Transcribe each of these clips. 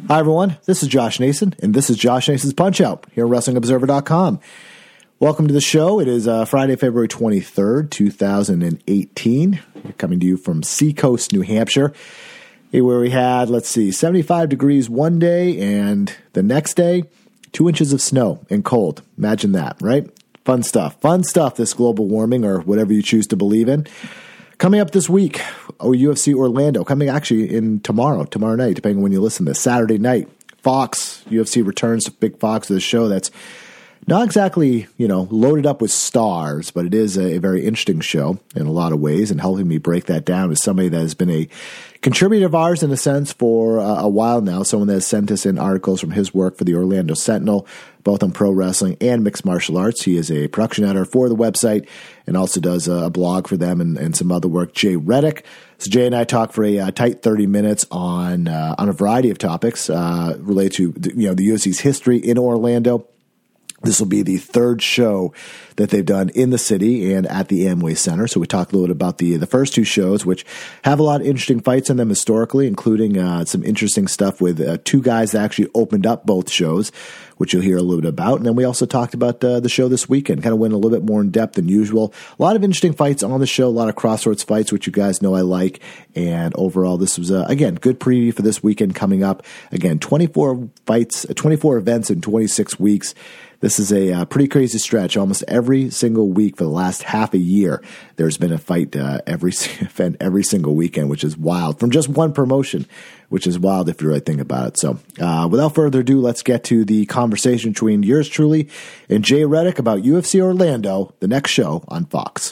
Hi, everyone. This is Josh Nason, and this is Josh Nason's Punch-Out here on WrestlingObserver.com. Welcome to the show. It is Friday, February 23rd, 2018. We're coming to you from Seacoast, New Hampshire, where we had, 75 degrees one day, and the next day, 2 inches of snow and cold. Imagine that, right? Fun stuff, this global warming, or whatever you choose to believe in. Coming up this week, UFC Orlando. Coming actually in tomorrow night, depending on when you listen to this. Saturday night, Fox. UFC returns to Big Fox to the show that's not exactly, loaded up with stars, but it is a very interesting show in a lot of ways, and helping me break that down is somebody that has been a contributor of ours, in a sense, for a while now. Someone that has sent us in articles from his work for the Orlando Sentinel, both on pro wrestling and mixed martial arts. He is a production editor for the website and also does a blog for them and some other work. Jay Reddick. So Jay and I talk for a tight 30 minutes on a variety of topics related to the UFC's history in Orlando. This will be the third show that they've done in the city and at the Amway Center. So we talked a little bit about the first two shows, which have a lot of interesting fights in them historically, including some interesting stuff with two guys that actually opened up both shows, which you'll hear a little bit about. And then we also talked about the show this weekend, kind of went a little bit more in depth than usual. A lot of interesting fights on the show, a lot of crossroads fights, which you guys know I like. And overall, this was, again, good preview for this weekend coming up. Again, 24 fights, 24 events in 26 weeks. This is a pretty crazy stretch. Almost every single week for the last half a year, there's been a fight every single weekend, which is wild. From just one promotion, which is wild if you really think about it. So without further ado, let's get to the conversation between yours truly and Jay Reddick about UFC Orlando, the next show on Fox.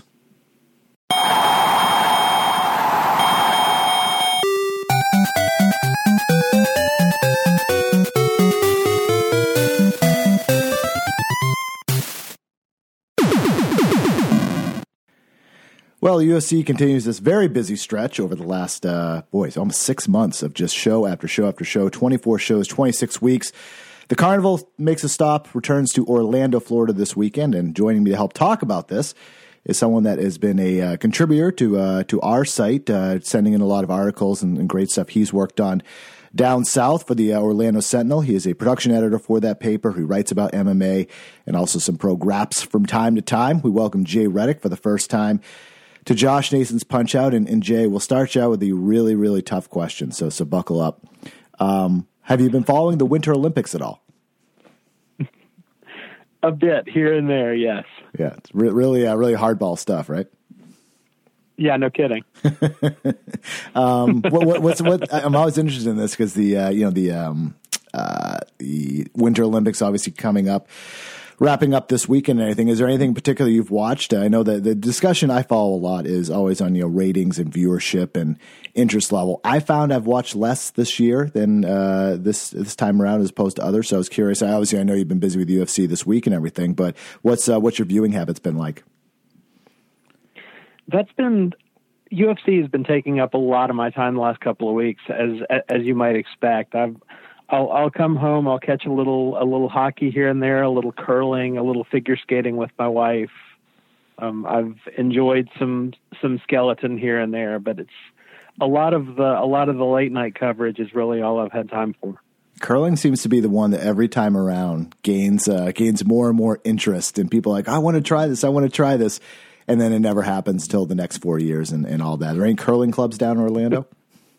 Well, the UFC continues this very busy stretch over the last, almost 6 months of just show after show after show, 24 shows, 26 weeks. The Carnival makes a stop, returns to Orlando, Florida this weekend, and joining me to help talk about this is someone that has been a contributor to our site, sending in a lot of articles and great stuff he's worked on down south for the Orlando Sentinel. He is a production editor for that paper. He writes about MMA and also some pro graps from time to time. We welcome Jay Reddick for the first time to Josh Nason's Punch-Out. And Jay, we'll start you out with the really, really tough question, so buckle up. Have you been following the Winter Olympics at all? A bit, here and there, yes. Yeah, it's really hardball stuff, right? Yeah, no kidding. I'm always interested in this because the Winter Olympics obviously coming up, wrapping up this weekend and anything. Is there anything in particular you've watched? I know that the discussion I follow a lot is always on ratings and viewership and interest level. I found I've watched less this year than this time around as opposed to others. So I was curious. I know you've been busy with UFC this week and everything, but what's your viewing habits been like? UFC has been taking up a lot of my time the last couple of weeks, as you might expect. I'll come home, I'll catch a little hockey here and there, a little curling, a little figure skating with my wife. I've enjoyed some skeleton here and there, but it's a lot of the late night coverage is really all I've had time for. Curling seems to be the one that every time around gains more and more interest, and people are like, I want to try this, and then it never happens till the next 4 years and all that. Are there any curling clubs down in Orlando?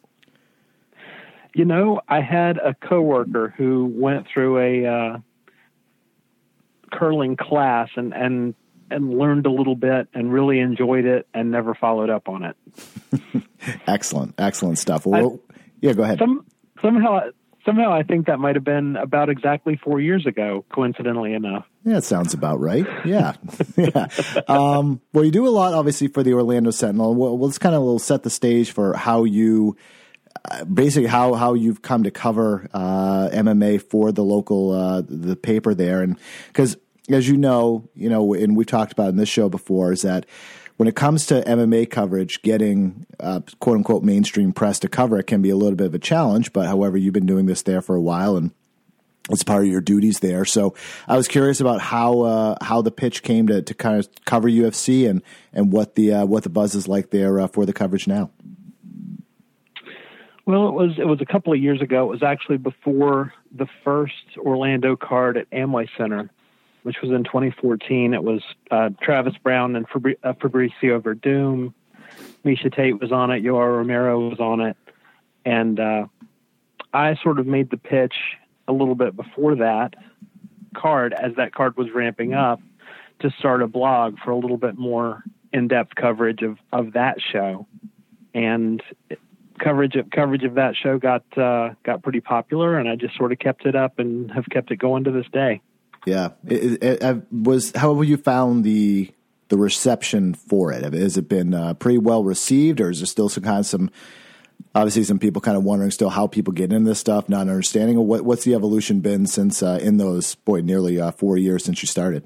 I had a coworker who went through a curling class and learned a little bit and really enjoyed it and never followed up on it. Excellent stuff. Well, go ahead. Somehow I think that might have been about exactly 4 years ago, coincidentally enough. Yeah, that sounds about right. Yeah. Yeah. Well, you do a lot, obviously, for the Orlando Sentinel. Well, let's kind of set the stage for how you basically how you've come to cover MMA for the local the paper there, and because as you know, and we've talked about in this show before, is that when it comes to MMA coverage, getting quote unquote mainstream press to cover it can be a little bit of a challenge. But however, you've been doing this there for a while, and it's part of your duties there. So I was curious about how the pitch came to kind of cover UFC and what the buzz is like there for the coverage now. Well, it was a couple of years ago. It was actually before the first Orlando card at Amway Center, which was in 2014. It was Travis Brown and Fabricio Verdum. Misha Tate was on it. Yoel Romero was on it. And I sort of made the pitch a little bit before that card, as that card was ramping up, to start a blog for a little bit more in-depth coverage of that show. And coverage of that show got pretty popular, and I just sort of kept it up and have kept it going to this day. Yeah. How have you found the reception for it? Has it been pretty well received, or is there still some obviously some people kind of wondering still how people get into this stuff, not understanding? What's the evolution been since in those nearly 4 years since you started?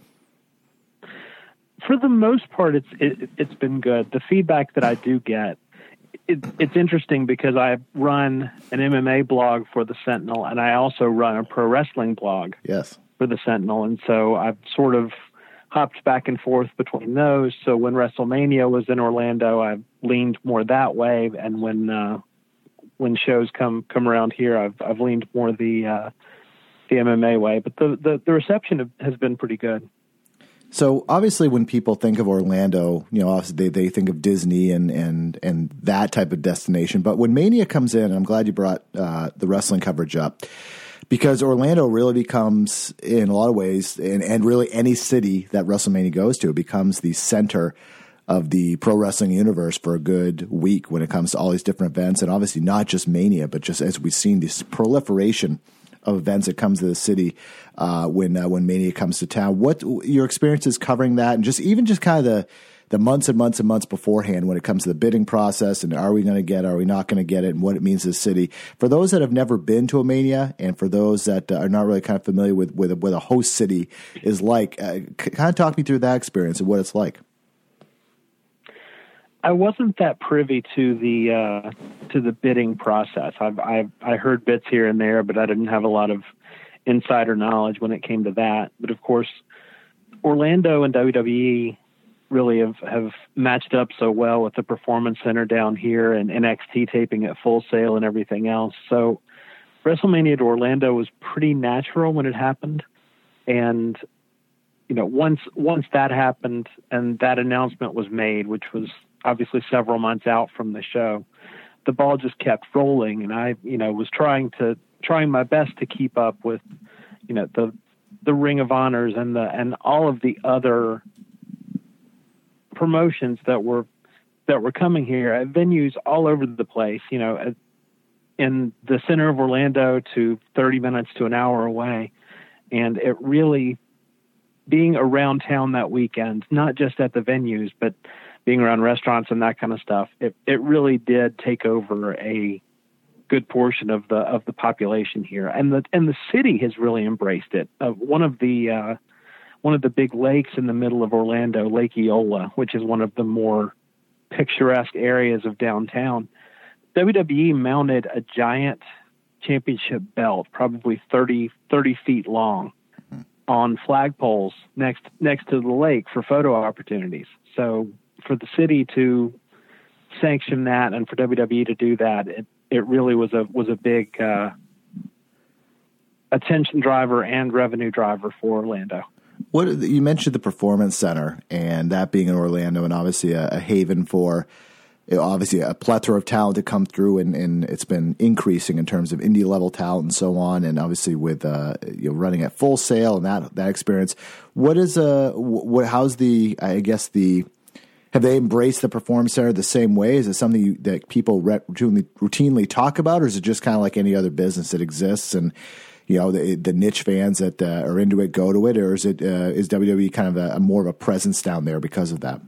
For the most part, it's been good. The feedback that I do get, it's interesting because I run an MMA blog for the Sentinel, and I also run a pro wrestling blog for the Sentinel. And so I've sort of hopped back and forth between those. So when WrestleMania was in Orlando, I leaned more that way. And when shows come around here, I've leaned more the MMA way. But the reception has been pretty good. So obviously, when people think of Orlando, obviously they think of Disney and that type of destination. But when Mania comes in, and I'm glad you brought the wrestling coverage up, because Orlando really becomes, in a lot of ways, and really any city that WrestleMania goes to, becomes the center of the pro wrestling universe for a good week when it comes to all these different events, and obviously not just Mania, but just as we've seen this proliferation of events that comes to the city when Mania comes to town. What your experience is covering that, and just kind of the months and months and months beforehand when it comes to the bidding process, and are we not going to get it, and what it means to the city. For those that have never been to a Mania, and for those that are not really kind of familiar with what a host city is like, kind of talk me through that experience and what it's like. I wasn't that privy to the bidding process. I heard bits here and there, but I didn't have a lot of insider knowledge when it came to that. But of course, Orlando and WWE really have matched up so well with the Performance Center down here and NXT taping at Full Sail and everything else. So WrestleMania to Orlando was pretty natural when it happened. And once that happened and that announcement was made, which was obviously several months out from the show, the ball just kept rolling. And I, was trying my best to keep up with, the Ring of Honors and all of the other promotions that were coming here at venues all over the place, in the center of Orlando to 30 minutes to an hour away. And it really, being around town that weekend, not just at the venues, but being around restaurants and that kind of stuff, it really did take over a good portion of the population here, and the city has really embraced it. One of the big lakes in the middle of Orlando, Lake Eola, which is one of the more picturesque areas of downtown, WWE mounted a giant championship belt, probably 30 feet long, on flagpoles next to the lake for photo opportunities. So for the city to sanction that and for WWE to do that, it really was a big attention driver and revenue driver for Orlando. What you mentioned the Performance Center and that being in Orlando, and obviously a haven for obviously a plethora of talent to come through, and it's been increasing in terms of indie level talent and so on, and obviously with running at Full Sail and that experience. Have they embraced the Performance Center the same way? Is it something that people routinely talk about, or is it just kind of like any other business that exists and the niche fans that are into it go to it, or is WWE kind of a more of a presence down there because of that?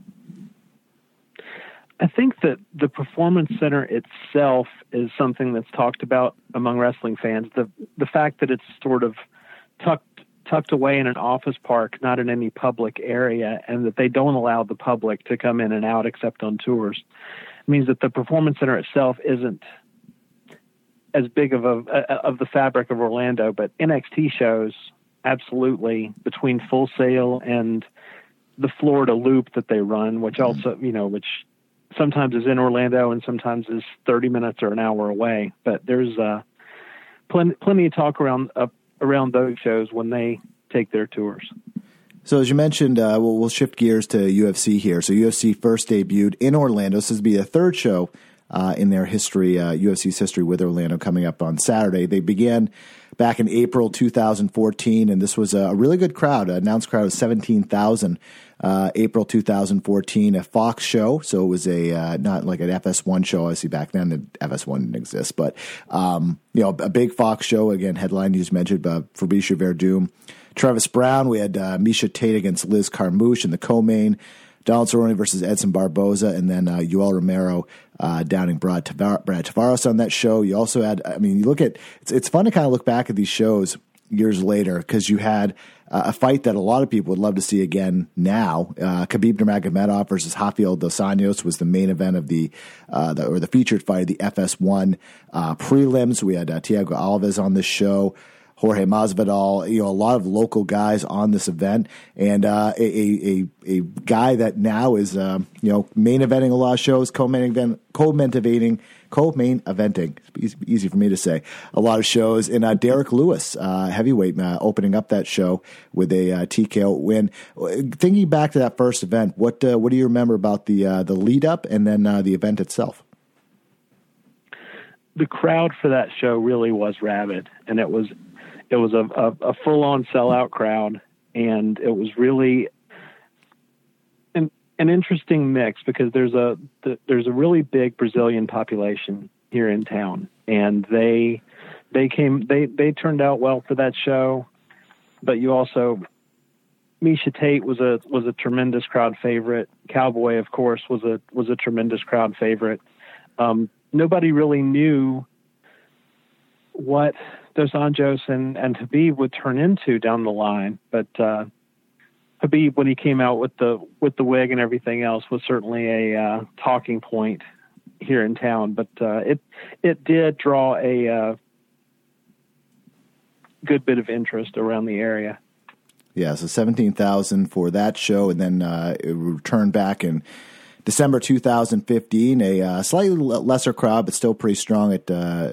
I think that the Performance Center itself is something that's talked about among wrestling fans. The fact that it's sort of tucked away in an office park, not in any public area, and that they don't allow the public to come in and out except on tours, means that the Performance Center itself isn't as big of the fabric of Orlando. But NXT shows, absolutely, between Full Sail and the Florida Loop that they run, which also, which sometimes is in Orlando and sometimes is 30 minutes or an hour away. But there's plenty of talk around those shows when they take their tours. So as you mentioned, we'll shift gears to UFC here. So UFC first debuted in Orlando. This is be the third show in their history, UFC's history with Orlando, coming up on Saturday. They began back in April 2014, and this was a really good crowd, an announced crowd of 17,000. April 2014, a Fox show, so it was a not like an FS1 show. Obviously, back then the FS1 didn't exist, but a big Fox show. Again, headline you just mentioned, Fabricio Verdum, Travis Brown. We had Miesha Tate against Liz Carmouche in the co-main. Donald Cerrone versus Edson Barboza, and then Yoel Romero downing Brad Tavares on that show. You also had, you look at, it's fun to kind of look back at these shows years later, because you had a fight that a lot of people would love to see again now. Khabib Nurmagomedov versus Rafael Dos Anjos was the main event of the featured fight of the FS1 prelims. We had Thiago Alves on this show, Jorge Masvidal, a lot of local guys on this event, and a guy that now is main eventing a lot of shows, co-main eventing. It's easy for me to say. A lot of shows, and Derek Lewis, heavyweight, opening up that show with a TKO win. Thinking back to that first event, what do you remember about the lead up and then the event itself? The crowd for that show really was rabid, and it was a full-on sellout crowd, and it was really an interesting mix, because there's a really big Brazilian population here in town, and they turned out well for that show. But you also, Miesha Tate was a tremendous crowd favorite. Cowboy, of course, was a tremendous crowd favorite. Nobody really knew what Dos Anjos and Khabib would turn into down the line, but Khabib, when he came out with the wig and everything else, was certainly a talking point here in town. But it did draw a good bit of interest around the area. Yeah, so 17,000 for that show, and then it returned back in December 2015, a slightly lesser crowd, but still pretty strong at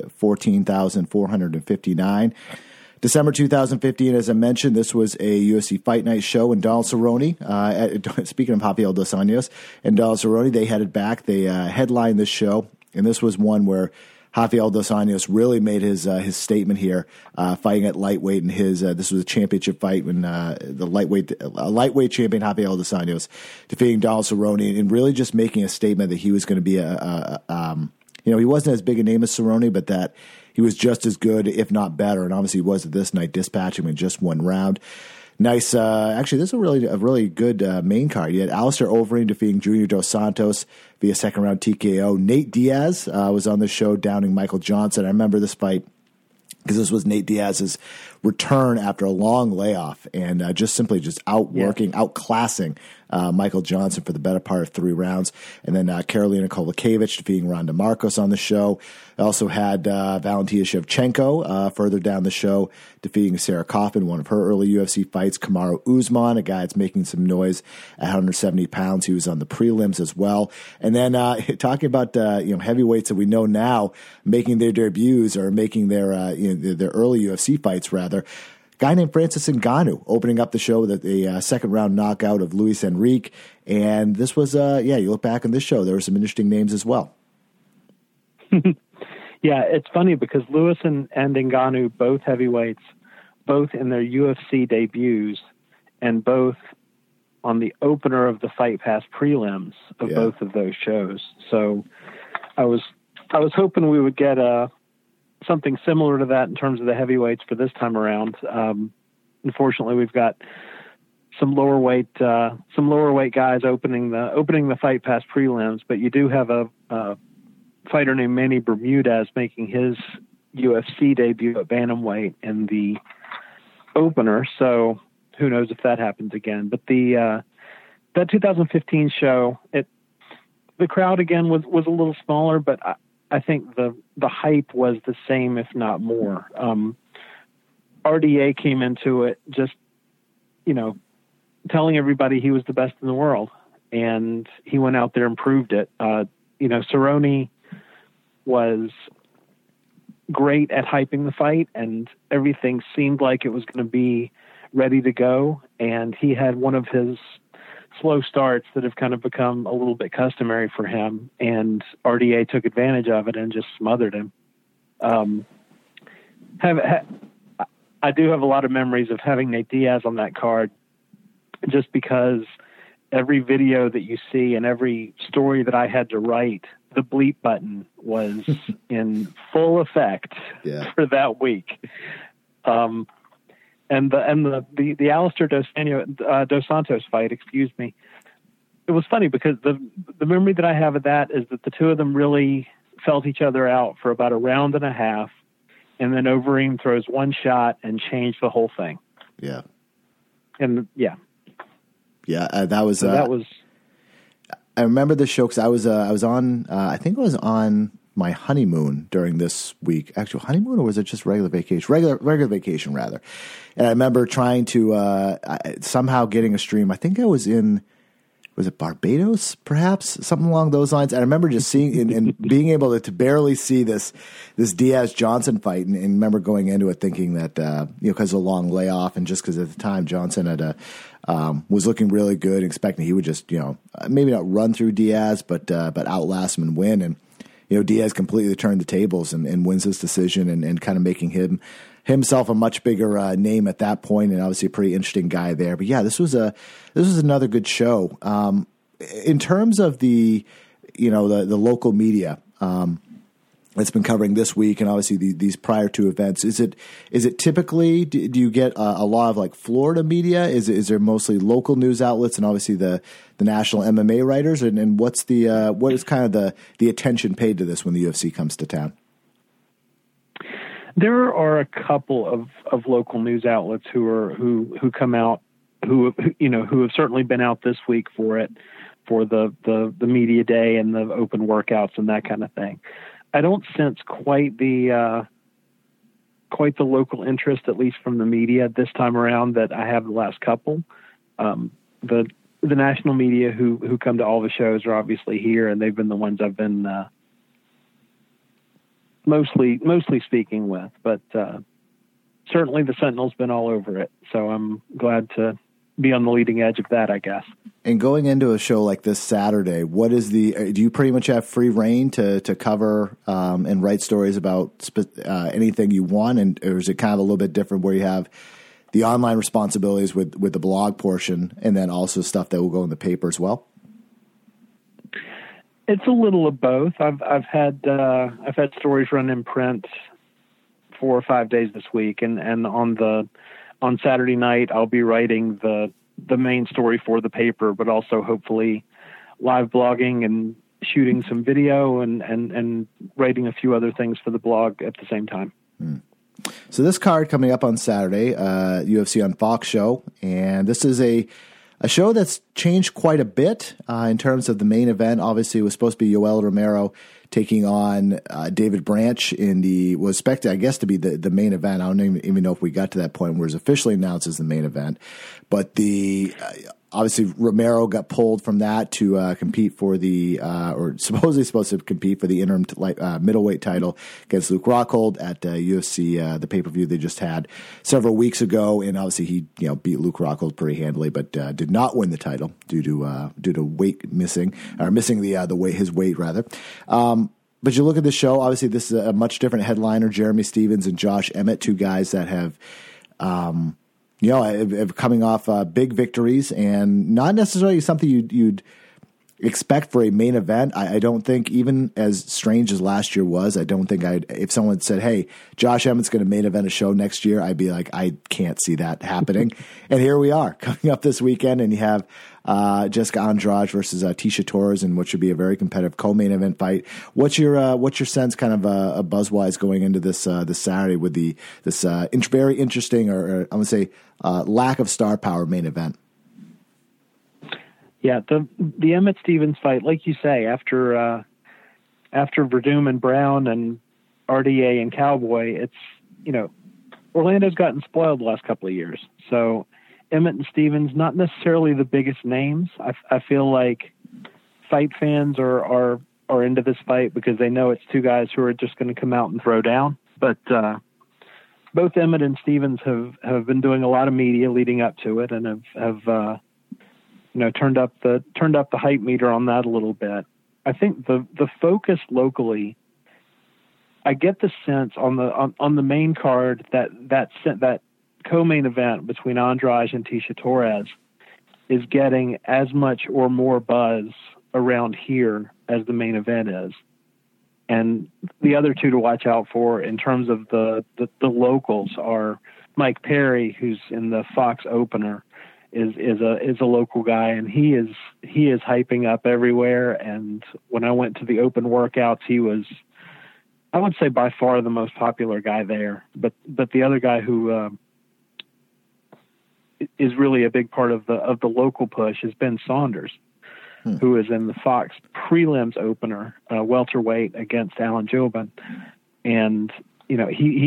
14,459. December 2015, as I mentioned, this was a UFC Fight Night show, and Donald Cerrone, speaking of Rafael Dos Anjos and Donald Cerrone, they headed back. They headlined this show, and this was one where Rafael Dos Anjos really made his statement here, fighting at lightweight. And this was a championship fight when the lightweight champion Rafael Dos Anjos defeating Donald Cerrone, and really just making a statement that he was going to be he wasn't as big a name as Cerrone, but that he was just as good, if not better. And obviously he was this night, dispatching in just one round. Nice. Actually, this is a really good main card. You had Alistair Overeem defeating Junior Dos Santos via second round TKO. Nate Diaz was on the show downing Michael Johnson. I remember this fight because this was Nate Diaz's return after a long layoff, and simply outclassing Michael Johnson for the better part of 3 rounds. And then Karolina Kowalkiewicz defeating Ronda Marcos on the show. I also had Valentina Shevchenko further down the show defeating Sarah Kaufman, one of her early UFC fights. Kamaru Usman, a guy that's making some noise at 170 pounds. He was on the prelims as well. And then talking about heavyweights that we know now making their debuts or making their early UFC fights rather. A guy named Francis Ngannou opening up the show with a second round knockout of Luis Enrique. And this was, you look back on this show, there were some interesting names as well. Yeah, it's funny because Lewis and Ngannou, both heavyweights, both in their UFC debuts and both on the opener of the Fight Pass prelims of both of those shows. So I was hoping we would get something similar to that in terms of the heavyweights for this time around. Unfortunately, we've got some lower weight guys opening the Fight Pass prelims, but you do have a fighter named Manny Bermudez making his UFC debut at bantamweight in the opener. So who knows if that happens again? But that 2015 show, the crowd again was a little smaller, but I think the hype was the same, if not more. RDA came into it just, telling everybody he was the best in the world, and he went out there and proved it. Cerrone was great at hyping the fight, and everything seemed like it was going to be ready to go. And he had one of his slow starts that have kind of become a little bit customary for him, and RDA took advantage of it and just smothered him. I do have a lot of memories of having Nate Diaz on that card, just because every video that you see and every story that I had to write, the bleep button was in full effect for that week. And the Alistair Dos Santos fight, it was funny because the memory that I have of that is that the two of them really felt each other out for about a round and a half, and then Overeem throws one shot and changed the whole thing. Yeah. And that was. I remember the show because I was on. I think I was on my honeymoon during this week. Actual honeymoon, or was it just regular vacation? Regular vacation rather. And I remember trying to somehow getting a stream. I think I was in. Was it Barbados, perhaps? Something along those lines. I remember just seeing and being able to barely see this Diaz-Johnson fight, and remember going into it thinking that, because of a long layoff, and just because at the time Johnson had was looking really good, expecting he would just, maybe not run through Diaz, but outlast him and win. And, Diaz completely turned the tables and wins this decision and kind of making himself a much bigger name at that point, and obviously a pretty interesting guy there. But yeah, this was another good show. In terms of the local media that's been covering this week, and obviously these prior two events, is it typically do you get a lot of like Florida media? Is there mostly local news outlets, and obviously the national MMA writers? And what is kind of the attention paid to this when the UFC comes to town? There are a couple of local news outlets who come out, who have certainly been out this week for it, for the media day and the open workouts and that kind of thing. I don't sense quite the local interest, at least from the media this time around, that I have the last couple. The national media who come to all the shows are obviously here, and they've been the ones I've been mostly speaking with, but certainly the Sentinel's been all over it. So I'm glad to be on the leading edge of that, I guess. And going into a show like this Saturday, do you pretty much have free reign to cover and write stories about anything you want? Or is it kind of a little bit different where you have the online responsibilities with the blog portion, and then also stuff that will go in the paper as well? It's a little of both. I've had stories run in print 4 or 5 days this week, and on Saturday night I'll be writing the main story for the paper, but also hopefully live blogging and shooting some video and writing a few other things for the blog at the same time. So this card coming up on Saturday, UFC on Fox show, and this is a show that's changed quite a bit in terms of the main event. Obviously, it was supposed to be Yoel Romero taking on David Branch was expected, I guess, to be the main event. I don't even know if we got to that point where it was officially announced as the main event. But obviously Romero got pulled from that to compete for or supposedly supposed to compete for the interim middleweight title against Luke Rockhold at UFC, the pay-per-view they just had several weeks ago. And obviously he beat Luke Rockhold pretty handily, but did not win the title due to weight missing his weight rather. But you look at the show, obviously this is a much different headliner, Jeremy Stephens and Josh Emmett, two guys that have coming off big victories, and not necessarily something you'd expect for a main event. I don't think, even as strange as last year was, I don't think if someone said, hey, Josh Emmett's going to main event a show next year, I'd be like, I can't see that happening. And here we are coming up this weekend, and you have Jessica Andrade versus Tisha Torres in what should be a very competitive co-main event fight. What's your sense, kind of a buzz-wise, going into this Saturday with this very interesting, or I would say lack of star power main event? Yeah, the Emmett Stephens fight, like you say, after Verdum and Brown and RDA and Cowboy, it's Orlando's gotten spoiled the last couple of years. So Emmett and Stephens, not necessarily the biggest names. I feel like fight fans are are into this fight because they know it's two guys who are just going to come out and throw down. But both Emmett and Stevens have been doing a lot of media leading up to it, and have turned up the hype meter on that a little bit. I think the focus locally, I get the sense on the main card that co-main event between Andrade and Tisha Torres is getting as much or more buzz around here as the main event is. And the other two to watch out for in terms of the locals are Mike Perry, who's in the Fox opener, is a local guy, and he is hyping up everywhere. And when I went to the open workouts, he was, I would say, by far the most popular guy there. But the other guy who is really a big part of the local push is Ben Saunders, who is in the Fox prelims opener, welterweight against Alan Jobin. And, he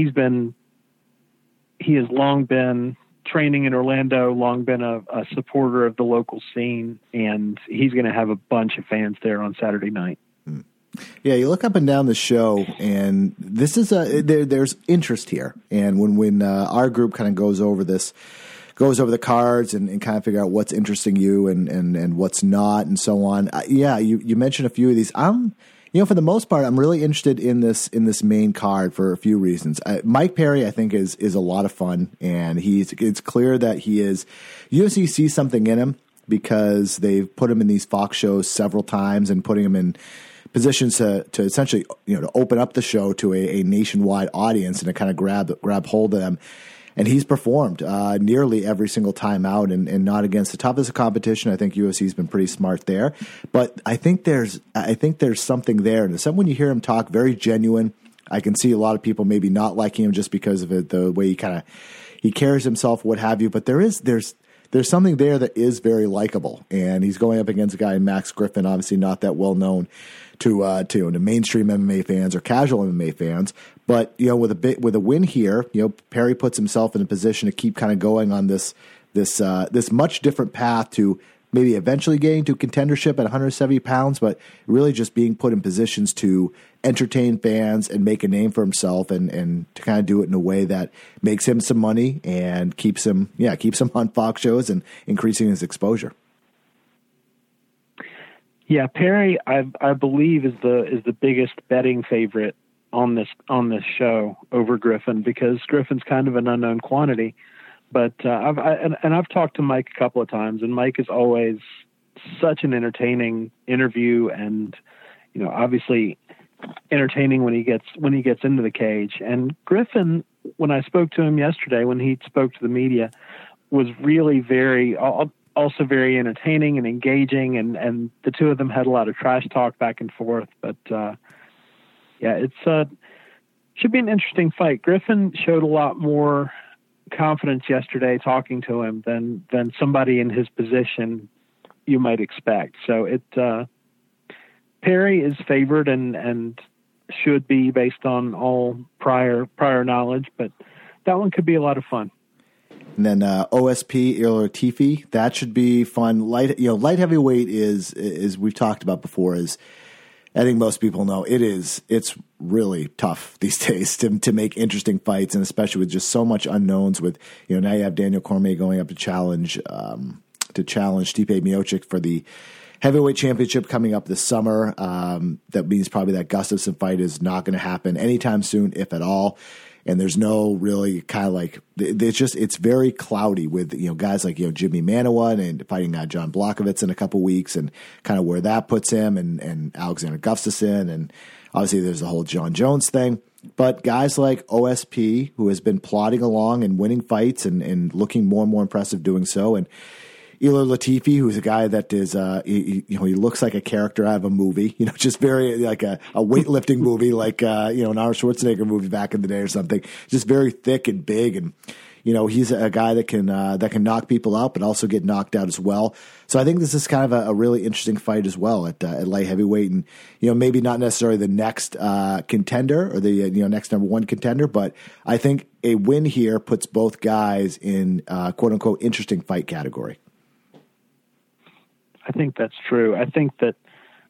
has long been training in Orlando, long been a supporter of the local scene, and he's going to have a bunch of fans there on Saturday night. Yeah, you look up and down the show, and this is there's interest here. And when our group kind of goes over the cards and kind of figure out what's interesting you and what's not and so on. You mentioned a few of these. For the most part, I'm really interested in this main card for a few reasons. Mike Perry, I think, is a lot of fun, and it's clear that he is. UFC sees something in him because they've put him in these Fox shows several times and putting him in positions to essentially to open up the show to a nationwide audience and to kind of grab hold of them. And he's performed nearly every single time out, and not against the toughest of competition. I think UFC's been pretty smart there, but I think there's something there. And when you hear him talk, very genuine. I can see a lot of people maybe not liking him just because of the way he carries himself, what have you. But there's something there that is very likable, and he's going up against a guy, Max Griffin, obviously not that well known to mainstream MMA fans or casual MMA fans. But with a win here, Perry puts himself in a position to keep kind of going on this much different path to maybe eventually getting to contendership at 170 pounds, but really just being put in positions to entertain fans and make a name for himself, and to kind of do it in a way that makes him some money and keeps him on Fox shows and increasing his exposure. Yeah, Perry, I believe is the biggest betting favorite on this show over Griffin, because Griffin's kind of an unknown quantity. But I've talked to Mike a couple of times, and Mike is always such an entertaining interview, and obviously entertaining when he gets into the cage. And Griffin, when I spoke to him yesterday, when he spoke to the media, was really also very entertaining and engaging, and the two of them had a lot of trash talk back and forth. But it's should be an interesting fight. Griffin showed a lot more confidence yesterday talking to him than somebody in his position you might expect. So Perry is favored and should be based on all prior knowledge, but that one could be a lot of fun. And then OSP, Ilir Latifi, that should be fun. Light heavyweight is we've talked about before, is I think most people know it's really tough these days to make interesting fights, and especially with just so much unknowns. With now you have Daniel Cormier going up to challenge Stipe Miocic for the heavyweight championship coming up this summer. That means probably that Gustafsson fight is not going to happen anytime soon, if at all. And there's no really kind of like it's very cloudy with guys like Jimmy Manuwa and fighting John Blachowicz in a couple weeks, and kind of where that puts him, and Alexander Gustafsson, and obviously there's the whole John Jones thing. But guys like OSP, who has been plodding along and winning fights and looking more and more impressive doing so, and Ilir Latifi, who's a guy that is, he looks like a character out of a movie, just very like a weightlifting movie, like, an Arnold Schwarzenegger movie back in the day or something. Just very thick and big, and he's a guy that can knock people out, but also get knocked out as well. So I think this is kind of a really interesting fight as well at light heavyweight, and maybe not necessarily the next contender or the next number one contender, but I think a win here puts both guys in quote unquote interesting fight category. I think that's true. I think that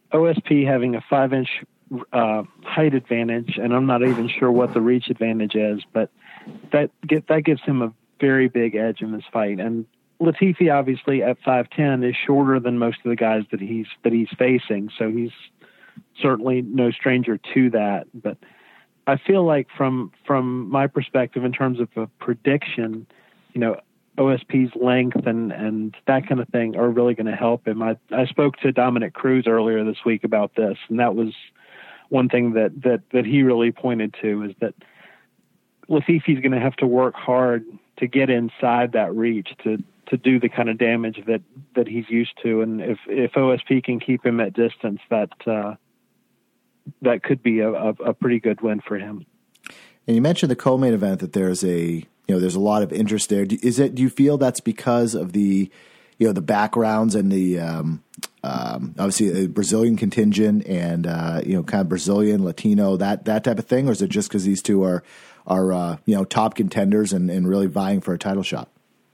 OSP having a 5-inch height advantage, and I'm not even sure what the reach advantage is, but that gives him a very big edge in this fight. And Latifi, obviously at 5'10", is shorter than most of the guys that he's facing, so he's certainly no stranger to that. But I feel like from my perspective, in terms of a prediction, OSP's length and that kind of thing are really going to help him. I spoke to Dominic Cruz earlier this week about this, and that was one thing that he really pointed to, is that Latifi's going to have to work hard to get inside that reach to do the kind of damage that he's used to. And if OSP can keep him at distance, that could be a pretty good win for him. And you mentioned the co-main event, that there's there's a lot of interest there. Do you feel that's because of the backgrounds and the obviously a Brazilian contingent and kind of Brazilian, Latino, that type of thing, or is it just because these two are top contenders and really vying for a title shot?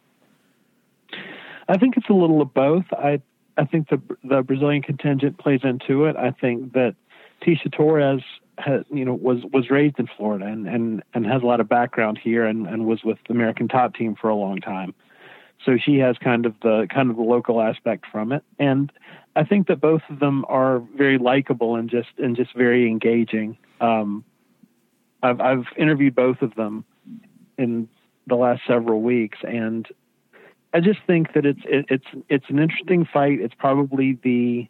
I think it's a little of both. I think the Brazilian contingent plays into it. I think that Tecia Torres was raised in Florida and has a lot of background here and was with the American Top Team for a long time. So she has kind of the local aspect from it. And I think that both of them are very likable and just very engaging. I've interviewed both of them in the last several weeks, and I just think that it's an interesting fight. It's probably the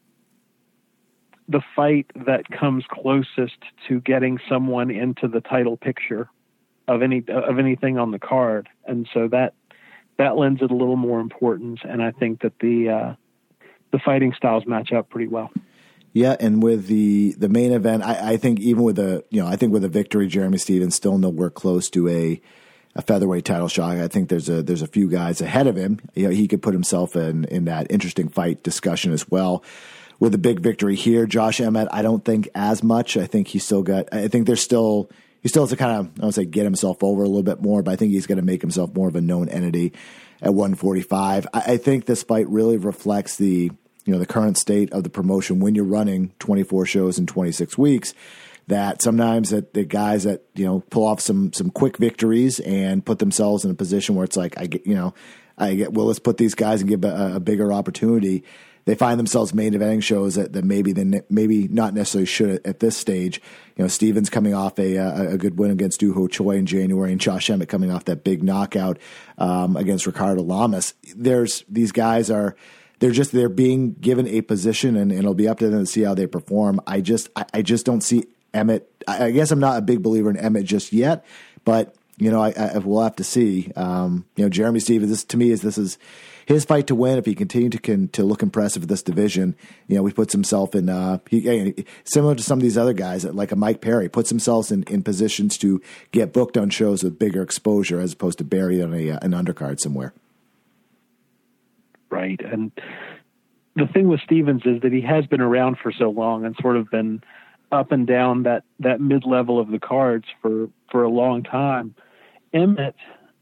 fight that comes closest to getting someone into the title picture of anything on the card, and so that lends it a little more importance. And I think that the fighting styles match up pretty well. Yeah, and with the main event, I think even with a victory, Jeremy Stephens still nowhere close to a featherweight title shot. I think there's a few guys ahead of him. He could put himself in that interesting fight discussion as well. With a big victory here, Josh Emmett, I don't think as much. I think he still has to kind of, I don't say get himself over a little bit more, but I think he's going to make himself more of a known entity at 145. I think this fight really reflects the current state of the promotion when you're running 24 shows in 26 weeks, that sometimes that the guys that, pull off some quick victories and put themselves in a position where it's like, let's put these guys and give a bigger opportunity. They find themselves main eventing shows that maybe not necessarily should at this stage. Stephens coming off a good win against Doo Ho Choi in January, and Josh Emmett coming off that big knockout against Ricardo Lamas. These guys they're being given a position, and it'll be up to them to see how they perform. I just don't see Emmett. I guess I'm not a big believer in Emmett just yet, but I we'll have to see. Jeremy Stephens, this is his fight to win. If he continued to look impressive in this division, he puts himself in similar to some of these other guys, like a Mike Perry, puts himself in positions to get booked on shows with bigger exposure as opposed to buried on an undercard somewhere. Right, and the thing with Stephens is that he has been around for so long and sort of been up and down that mid-level of the cards for a long time. Emmett,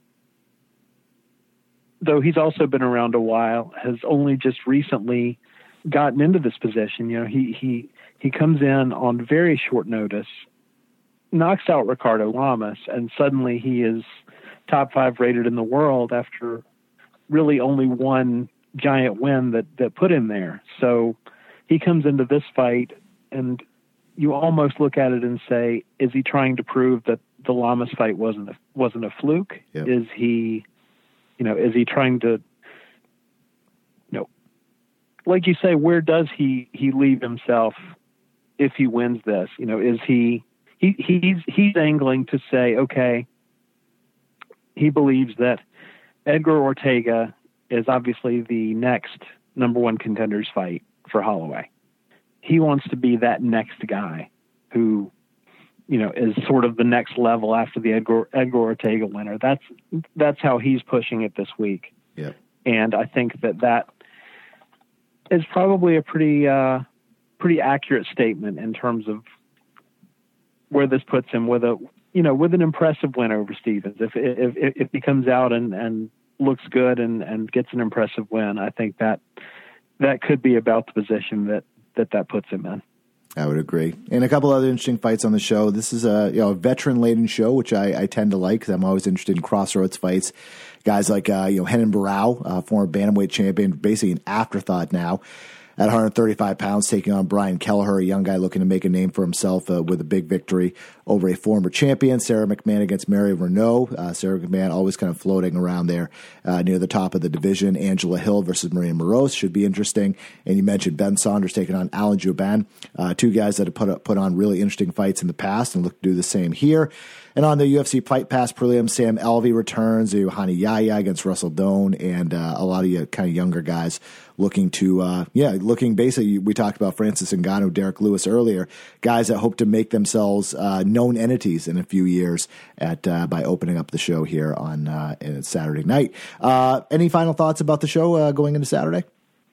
though he's also been around a while, has only just recently gotten into this position. He comes in on very short notice, knocks out Ricardo Lamas, and suddenly he is top 5 rated in the world after really only one giant win that put him there. So he comes into this fight, and you almost look at it and say, is he trying to prove that the Lamas fight wasn't a fluke? Yep. Is he trying to, like you say, where does he leave himself if he wins this? Is he's angling to say, okay, he believes that Edgar Ortega is obviously the next number one contenders fight for Holloway. He wants to be that next guy who, is sort of the next level after the Edgar Ortega winner. That's how he's pushing it this week. Yeah. And I think that is probably a pretty accurate statement in terms of where this puts him with an impressive win over Stephens. If he comes out and looks good and gets an impressive win, I think that could be about the position that puts him in. I would agree. And a couple other interesting fights on the show. This is a veteran-laden show, which I tend to like because I'm always interested in crossroads fights. Guys like Renan Barão, former bantamweight champion, basically an afterthought now at 135 pounds, taking on Brian Kelleher, a young guy looking to make a name for himself with a big victory over a former champion. Sarah McMahon against Mary Renault. Sarah McMahon always kind of floating around there near the top of the division. Angela Hill versus Maria Moroz should be interesting. And you mentioned Ben Saunders taking on Alan Jouban, two guys that have put on really interesting fights in the past and look to do the same here. And on the UFC Fight Pass prelim, Sam Alvey returns, Yohani Yahya against Russell Doan, and a lot of kind of younger guys looking basically, we talked about Francis Ngannou, Derek Lewis earlier, guys that hope to make themselves known entities in a few years by opening up the show here on Saturday night. Any final thoughts about the show going into Saturday?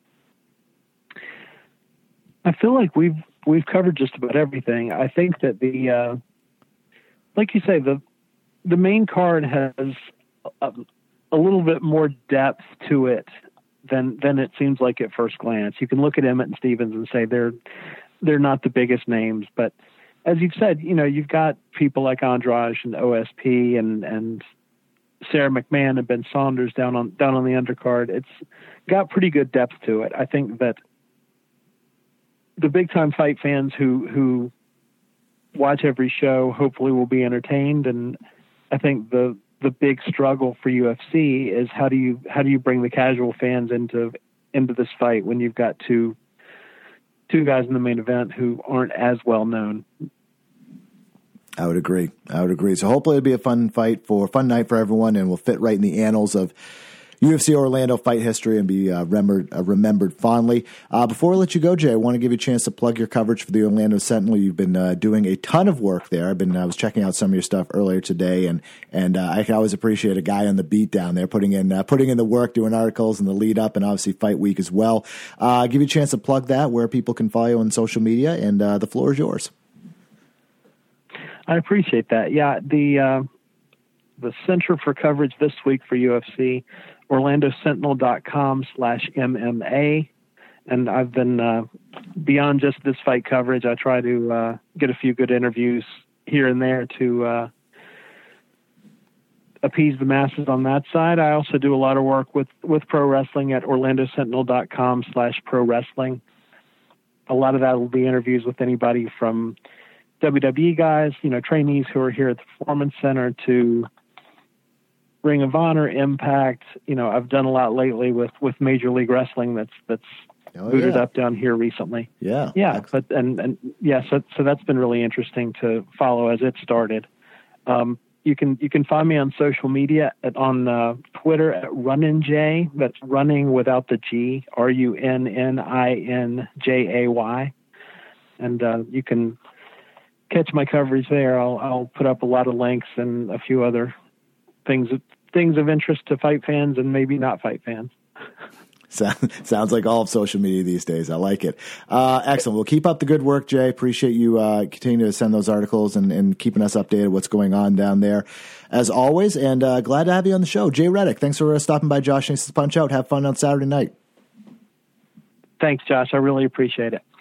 I feel like we've covered just about everything. I think that like you say, the main card has a little bit more depth to it than it seems like at first glance. You can look at Emmett and Stevens and say they're not the biggest names, but as you've said, you've got people like Andrade and OSP and Sarah McMahon and Ben Saunders down on the undercard. It's got pretty good depth to it. I think that the big time fight fans who watch every show hopefully will be entertained, and I think the big struggle for UFC is how do you bring the casual fans into this fight when you've got two guys in the main event who aren't as well known. I would agree. So hopefully it'll be a fun night for everyone, and will fit right in the annals of UFC Orlando fight history and be remembered fondly. Before I let you go, Jay, I want to give you a chance to plug your coverage for the Orlando Sentinel. You've been doing a ton of work there. I was checking out some of your stuff earlier today, and I can always appreciate a guy on the beat down there putting in the work, doing articles in the lead up, and obviously Fight Week as well. Give you a chance to plug that, where people can follow you on social media, and the floor is yours. I appreciate that. Yeah, the Center for Coverage this week for UFC, OrlandoSentinel.com/MMA. And I've been, beyond just this fight coverage, I try to get a few good interviews here and there to appease the masses on that side. I also do a lot of work with pro wrestling at OrlandoSentinel.com/pro-wrestling. A lot of that will be interviews with anybody from WWE guys, trainees who are here at the Performance Center, to Ring of Honor, Impact. I've done a lot lately with Major League Wrestling that's booted up down here recently. Yeah. But so that's been really interesting to follow as it started. You can find me on social media on Twitter at RunninJay. That's running without the G, RUNNINJAY, and you can catch my coverage there. I'll put up a lot of links and a few other things of interest to fight fans and maybe not fight fans. Sounds like all of social media these days. I like it. Excellent. Well, keep up the good work, Jay. Appreciate you continuing to send those articles and keeping us updated what's going on down there, as always. And glad to have you on the show. Jay Reddick, thanks for stopping by Josh Nason's Punch Out. Have fun on Saturday night. Thanks, Josh. I really appreciate it.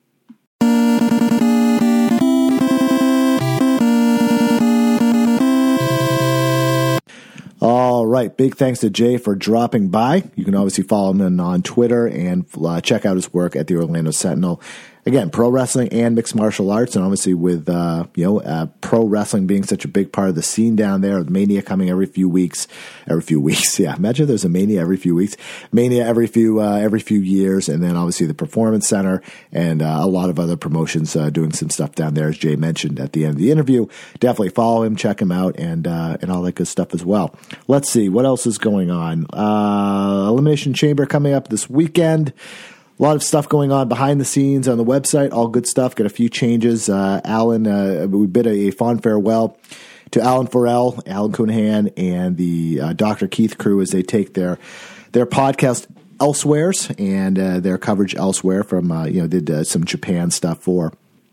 All right. Big thanks to Jay for dropping by. You can obviously follow him on Twitter and check out his work at the Orlando Sentinel. Again, pro wrestling and mixed martial arts, and obviously with pro wrestling being such a big part of the scene down there, with Mania coming every few weeks. Yeah, imagine if there's a Mania every few weeks, Mania every few years, and then obviously the Performance Center and a lot of other promotions doing some stuff down there, as Jay mentioned at the end of the interview. Definitely follow him, check him out, and all that good stuff as well. Let's see what else is going on. Elimination Chamber coming up this weekend. A lot of stuff going on behind the scenes on the website. All good stuff. Got a few changes. We bid a fond farewell to Alan Farrell, Alan Cunahan, and the Dr. Keith crew as they take their podcast elsewheres and their coverage elsewhere from did some Japan stuff for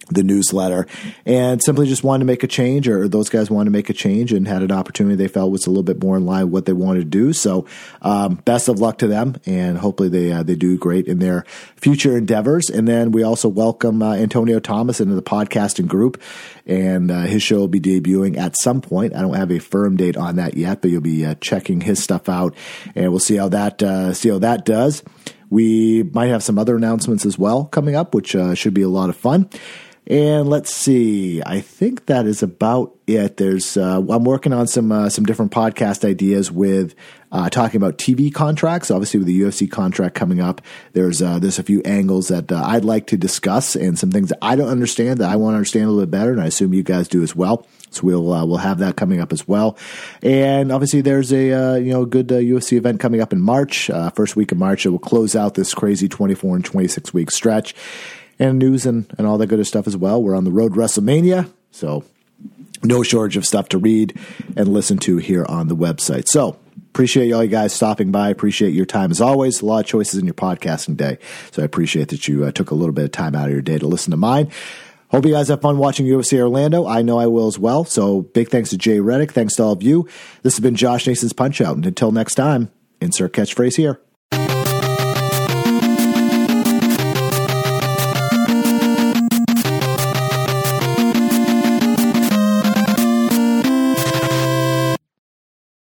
the newsletter, and simply just wanted to make a change, or those guys wanted to make a change and had an opportunity they felt was a little bit more in line with what they wanted to do. So best of luck to them, and hopefully they do great in their future endeavors. And then we also welcome Antonio Thomas into the podcasting group, and his show will be debuting at some point. I don't have a firm date on that yet, but you'll be checking his stuff out, and we'll see how that does. We might have some other announcements as well coming up, which should be a lot of fun. And let's see, I think that is about it. I'm working on some different podcast ideas with talking about TV contracts. Obviously, with the UFC contract coming up, there's a few angles that I'd like to discuss, and some things that I don't understand that I want to understand a little bit better, and I assume you guys do as well. So we'll have that coming up as well. And obviously, there's a good UFC event coming up in March, first week of March. It will close out this crazy 24 and 26 week stretch. And news and all that good stuff as well. We're on the road to WrestleMania, so no shortage of stuff to read and listen to here on the website. So appreciate all you guys stopping by. Appreciate your time as always. A lot of choices in your podcasting day, so I appreciate that you took a little bit of time out of your day to listen to mine. Hope you guys have fun watching UFC Orlando. I know I will as well. So big thanks to Jay Reddick. Thanks to all of you. This has been Josh Nason's Punch Out. And until next time, insert catchphrase here.